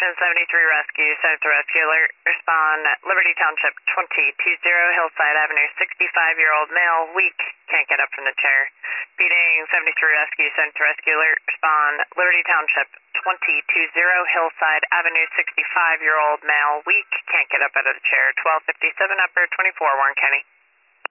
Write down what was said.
Station 73 Rescue, Center to Rescue Alert. Respond, Liberty Township 2020 Hillside Avenue, 65-year-old male, weak, can't get up from the chair. Beating 73 Rescue, Center to Rescue Alert. Respond, Liberty Township 2020 Hillside Avenue, 65-year-old male, weak, can't get up out of the chair. 1257 upper, 24 Warren County.